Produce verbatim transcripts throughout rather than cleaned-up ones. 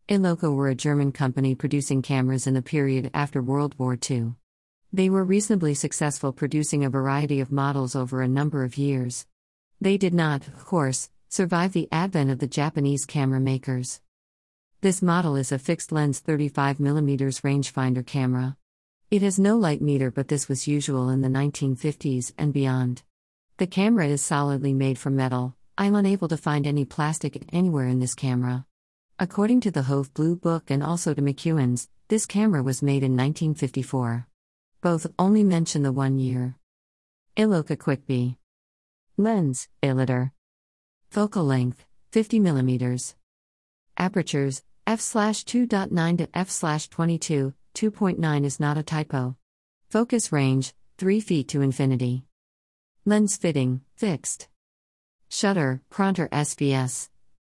Eloka were a German company producing cameras in the period after World War Two. They were reasonably successful, producing a variety of models over a number of years. They did not, of course, survive the advent of the Japanese camera makers. This model is a fixed-lens thirty-five millimeter rangefinder camera. It has no light meter, but this was usual in the nineteen fifties and beyond. The camera is solidly made from metal. I'm unable to find any plastic anywhere in this camera. According to the Hove Blue Book and also to McEwen's, this camera was made in nineteen fifty-four. Both only mention the one year. Eloka Quickbee. Lens, Eliter. Focal length, fifty millimeters. Apertures, f two point nine to f twenty-two, two point nine is not a typo. Focus range, three feet to infinity. Lens fitting, fixed. Shutter, Pronter S V S.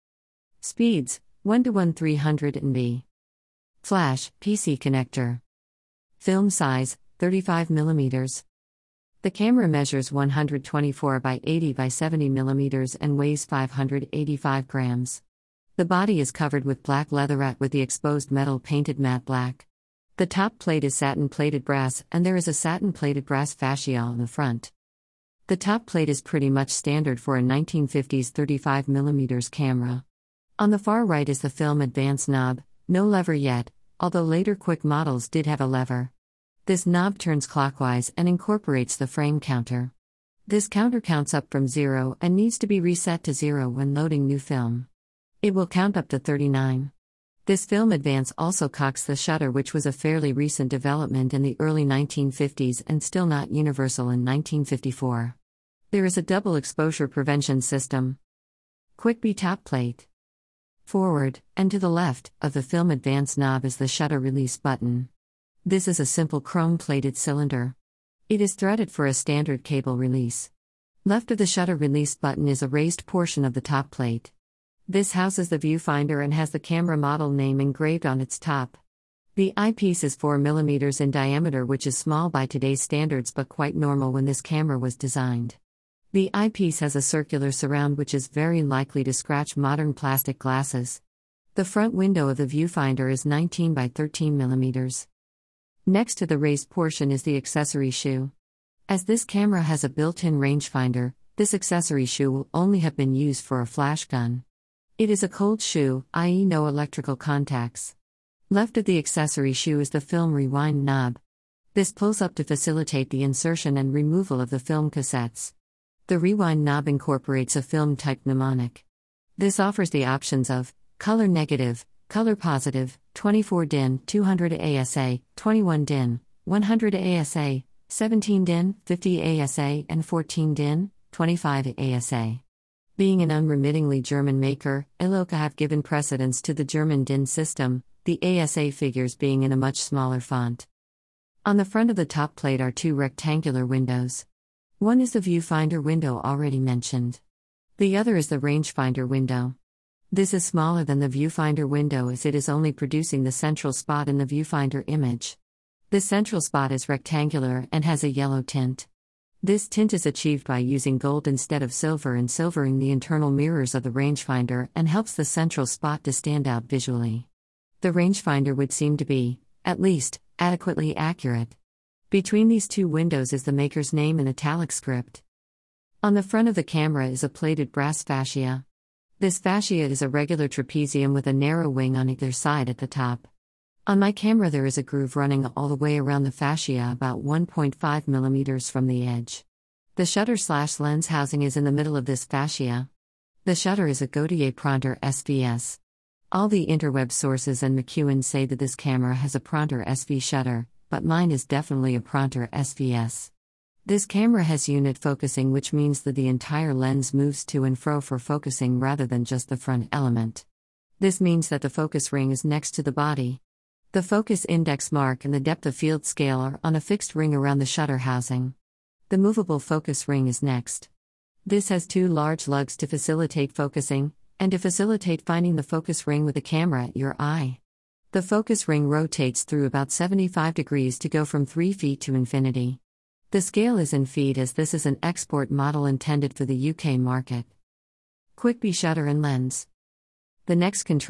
Speeds, one to one three hundred M B. Flash, P C connector. Film size, thirty-five millimeters. The camera measures one hundred twenty-four by eighty by seventy millimeters and weighs five hundred eighty-five grams. The body is covered with black leatherette with the exposed metal painted matte black. The top plate is satin-plated brass and there is a satin-plated brass fascia on the front. The top plate is pretty much standard for a nineteen fifties thirty-five millimeter camera. On the far right is the film advance knob, no lever yet, although later quick models did have a lever. This knob turns clockwise and incorporates the frame counter. This counter counts up from zero and needs to be reset to zero when loading new film. It will count up to thirty-nine. This film advance also cocks the shutter, which was a fairly recent development in the early nineteen fifties and still not universal in nineteen fifty-four. There is a double exposure prevention system. Quickbee top plate. Forward, and to the left, of the film advance knob is the shutter release button. This is a simple chrome-plated cylinder. It is threaded for a standard cable release. Left of the shutter release button is a raised portion of the top plate. This houses the viewfinder and has the camera model name engraved on its top. The eyepiece is four millimeters in diameter, which is small by today's standards but quite normal when this camera was designed. The eyepiece has a circular surround which is very likely to scratch modern plastic glasses. The front window of the viewfinder is nineteen by thirteen millimeters. Next to the raised portion is the accessory shoe. As this camera has a built-in rangefinder, this accessory shoe will only have been used for a flash gun. It is a cold shoe, that is no electrical contacts. Left of the accessory shoe is the film rewind knob. This pulls up to facilitate the insertion and removal of the film cassettes. The rewind knob incorporates a film-type mnemonic. This offers the options of color negative, color positive, twenty-four din, two hundred A S A, twenty-one din, one hundred A S A, seventeen din, fifty A S A, and fourteen din, twenty-five A S A. Being an unremittingly German maker, Eloka have given precedence to the German din system, the A S A figures being in a much smaller font. On the front of the top plate are two rectangular windows. One is the viewfinder window already mentioned. The other is the rangefinder window. This is smaller than the viewfinder window as it is only producing the central spot in the viewfinder image. This central spot is rectangular and has a yellow tint. This tint is achieved by using gold instead of silver and silvering the internal mirrors of the rangefinder and helps the central spot to stand out visually. The rangefinder would seem to be, at least, adequately accurate. Between these two windows is the maker's name in italic script. On the front of the camera is a plated brass fascia. This fascia is a regular trapezium with a narrow wing on either side at the top. On my camera there is a groove running all the way around the fascia about one point five millimeters from the edge. The shutter slash lens housing is in the middle of this fascia. The shutter is a Gautier Pronter S V S. All the interweb sources and McEwen say that this camera has a Pronter S V shutter, but mine is definitely a Pronter S V S. This camera has unit focusing, which means that the entire lens moves to and fro for focusing rather than just the front element. This means that the focus ring is next to the body. The focus index mark and the depth of field scale are on a fixed ring around the shutter housing. The movable focus ring is next. This has two large lugs to facilitate focusing, and to facilitate finding the focus ring with the camera at your eye. The focus ring rotates through about seventy-five degrees to go from three feet to infinity. The scale is in feet as this is an export model intended for the U K market. Quickbee shutter and lens. The next control,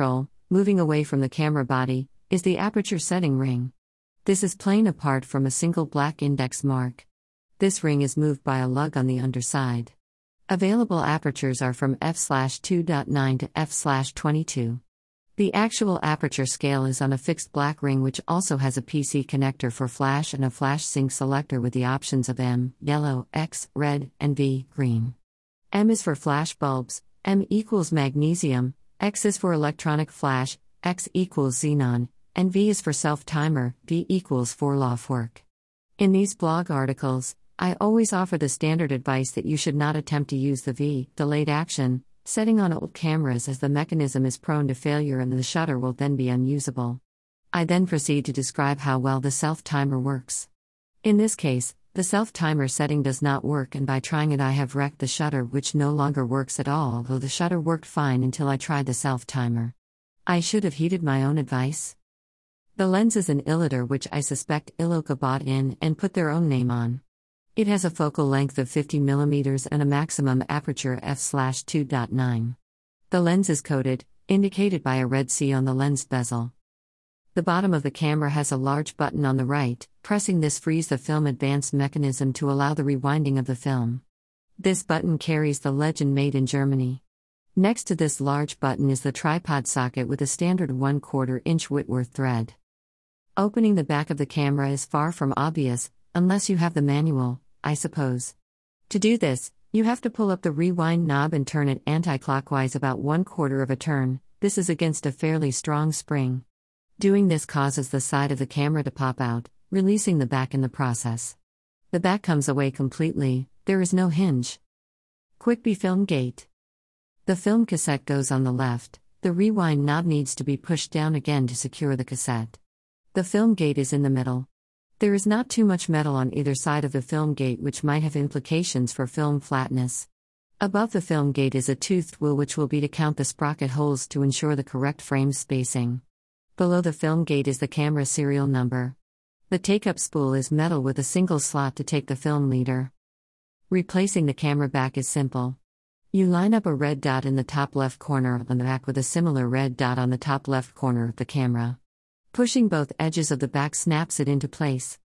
moving away from the camera body, is the aperture setting ring. This is plain apart from a single black index mark. This ring is moved by a lug on the underside. Available apertures are from f two point nine to f twenty-two. The actual aperture scale is on a fixed black ring which also has a P C connector for flash and a flash sync selector with the options of M, yellow, X, red, and V, green. M is for flash bulbs, M equals magnesium, X is for electronic flash, X equals xenon, and V is for self-timer, V equals for law work. In these blog articles, I always offer the standard advice that you should not attempt to use the V, delayed action, setting on old cameras as the mechanism is prone to failure and the shutter will then be unusable. I then proceed to describe how well the self-timer works. In this case, the self-timer setting does not work, and by trying it I have wrecked the shutter, which no longer works at all, although the shutter worked fine until I tried the self-timer. I should have heeded my own advice. The lens is an Illitor which I suspect Illoca bought in and put their own name on. It has a focal length of fifty millimeters and a maximum aperture f two point nine. The lens is coated, indicated by a red C on the lens bezel. The bottom of the camera has a large button on the right. Pressing this frees the film advance mechanism to allow the rewinding of the film. This button carries the legend "Made in Germany." Next to this large button is the tripod socket with a standard one quarter inch Whitworth thread. Opening the back of the camera is far from obvious, unless you have the manual, I suppose. To do this, you have to pull up the rewind knob and turn it anti-clockwise about one quarter of a turn. This is against a fairly strong spring. Doing this causes the side of the camera to pop out, releasing the back in the process. The back comes away completely, there is no hinge. Quickby film gate. The film cassette goes on the left, the rewind knob needs to be pushed down again to secure the cassette. The film gate is in the middle. There is not too much metal on either side of the film gate, which might have implications for film flatness. Above the film gate is a toothed wheel which will be to count the sprocket holes to ensure the correct frame spacing. Below the film gate is the camera serial number. The take-up spool is metal with a single slot to take the film leader. Replacing the camera back is simple. You line up a red dot in the top left corner on the back with a similar red dot on the top left corner of the camera. Pushing both edges of the back snaps it into place.